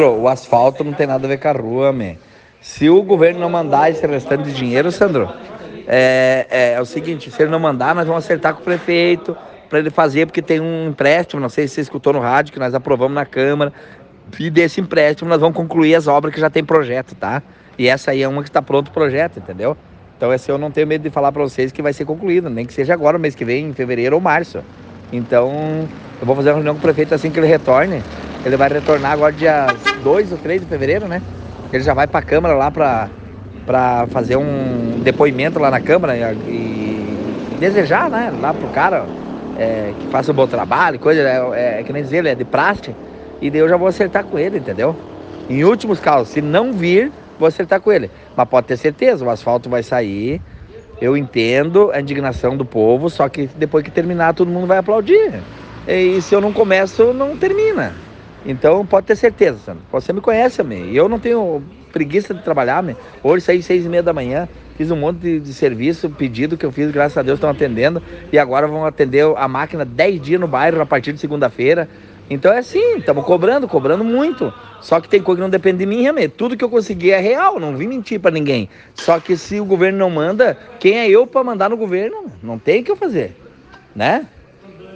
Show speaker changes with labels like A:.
A: O asfalto não tem nada a ver com a rua, man. Se o governo não mandar esse restante de dinheiro, Sandro, é o seguinte, se ele não mandar, nós vamos acertar com o prefeito para ele fazer, porque tem um empréstimo, não sei se você escutou no rádio, que nós aprovamos na Câmara, e desse empréstimo nós vamos concluir as obras que já tem projeto, tá? E essa aí é uma que está pronto o projeto, entendeu? Então esse eu não tenho medo de falar para vocês que vai ser concluído, nem que seja agora, mês que vem, em fevereiro ou março. Então, eu vou fazer uma reunião com o prefeito assim que ele retorne. Ele vai retornar agora dia 2 ou 3 de fevereiro, né? Ele já vai para a Câmara lá para fazer um depoimento lá na Câmara e desejar, né? Lá pro cara que faça um bom trabalho, coisa, que nem dizer, ele é de praxe. E daí eu já vou acertar com ele, entendeu? Em últimos casos, se não vir, vou acertar com ele. Mas pode ter certeza, o asfalto vai sair. Eu entendo a indignação do povo, só que depois que terminar, todo mundo vai aplaudir. E se eu não começo, não termina. Então pode ter certeza, Sandro. Você me conhece, e eu não tenho preguiça de trabalhar, Hoje saí 6h30 da manhã, fiz um monte de serviço, pedido que eu fiz, graças a Deus estão atendendo. E agora vão atender a máquina 10 dias no bairro a partir de segunda-feira. Então é assim, estamos cobrando muito. Só que tem coisa que não depende de mim, tudo que eu consegui é real, não vim mentir para ninguém. Só que se o governo não manda, quem é eu para mandar no governo? Não tem o que eu fazer, né?